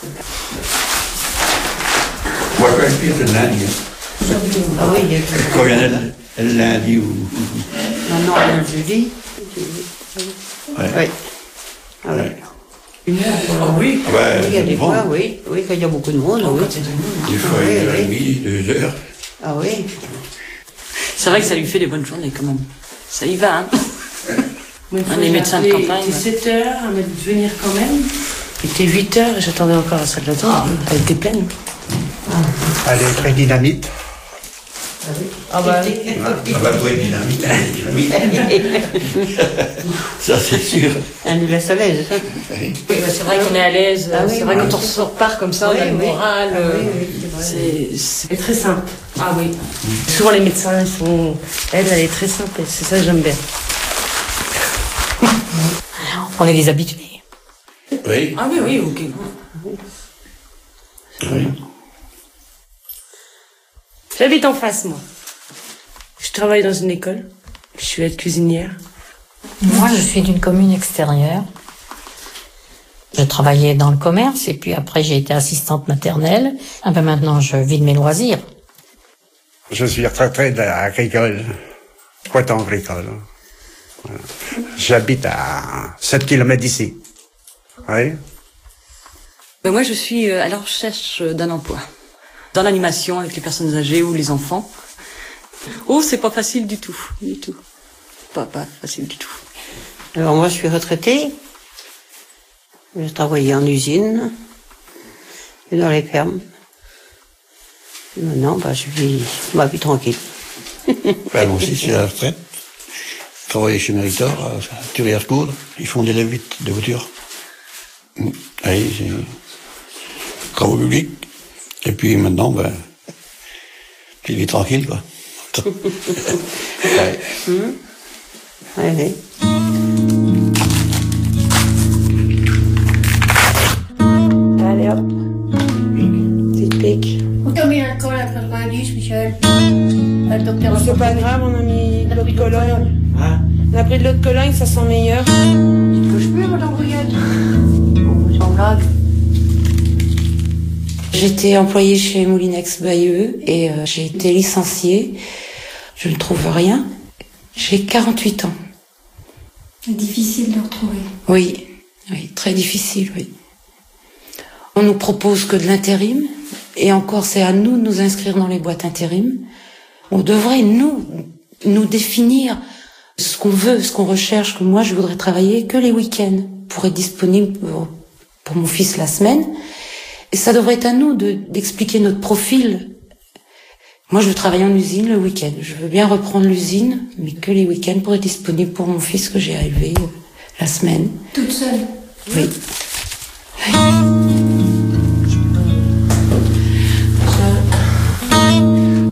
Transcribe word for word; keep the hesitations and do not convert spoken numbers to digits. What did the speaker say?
Moi, je suis le lundi. Ah oui, il y a Quand vient le lundi ou... Non, non, le jeudi. Ouais. Oui. Ah oui. Une heure. Oh oui. Ah bah, Il y a des bon. fois, oui. Oui, quand il y a beaucoup de monde, oui. Des fois, Oui, une heure oui. et demie, deux heures. Ah oui. C'est vrai que ça lui fait des bonnes journées quand même. Ça y va, hein. Moi, une fois, On est j'ai médecins de appelé, campagne. Il était sept heures, elle m'a dit de venir quand même. Il était huit heures et j'attendais encore la salle d'attente. Elle était pleine. Elle est très dynamite. Ah bah, Ah bah, oui, dynamite, dynamite. Ça, c'est sûr. Elle nous laisse à l'aise. Oui, bah, c'est vrai qu'on est à l'aise. Ah oui, c'est vrai oui. quand on ressort part comme ça, Oui, on a le oui. moral. Ah euh, oui, oui, c'est vrai. c'est- c'est- elle est très simple. Ah oui. Souvent les médecins, ils sont... Elle, elle est très simple. C'est ça que j'aime bien. On est des habitués. Oui. Ah oui, oui, ok. Oui. J'habite en face, moi. Je travaille dans une école. Je suis aide cuisinière. Moi, je suis d'une commune extérieure. Je travaillais dans le commerce et puis après j'ai été assistante maternelle. Ah ben maintenant, je vis de mes loisirs. Je suis retraité de- agricole, poiton agricole. Voilà. J'habite à sept kilomètres d'ici. Oui. Ben moi, je suis euh, à la recherche euh, d'un emploi. Dans l'animation avec les personnes âgées ou les enfants. Oh, c'est pas facile du tout. Du tout. Pas, pas facile du tout. Alors moi, je suis retraitée. Je travaillais en usine et dans les fermes. Et maintenant, bah, je vis ma vie tranquille. Bah, moi aussi, c'est la retraite. Je travaillais chez Méritor, à Thurière-Coudre. Ils font des levites de voitures. Mm. Oui, c'est travaux publics. Et puis maintenant, ben, tu vis tranquille, quoi. Ouais. Hum. Oui, oui. Allez hop. Petite pique. Pourquoi mis l'alcool à quatre-vingt-dix, Michel? Le docteur C'est pas grave, on a mis de l'eau de Cologne. Hein? On a pris de l'eau de Cologne, ça sent meilleur. Tu te couches plus, madame Bruyette? Oh, sans blague. J'étais employée chez Moulinex Bayeux et euh, j'ai été licenciée. Je ne trouve rien. J'ai quarante-huit ans. C'est difficile de retrouver. Oui, oui, très difficile, oui. On nous propose que de l'intérim, et encore c'est à nous de nous inscrire dans les boîtes intérim. On devrait, nous, nous définir ce qu'on veut, ce qu'on recherche, que moi je voudrais travailler que les week-ends, pour être disponible pour, pour mon fils la semaine. Et ça devrait être à nous de, d'expliquer notre profil. Moi je veux travailler en usine le week-end. Je veux bien reprendre l'usine, mais que les week-ends pour être disponible pour mon fils que j'ai élevé euh, la semaine. Toute seule. Oui. Oui.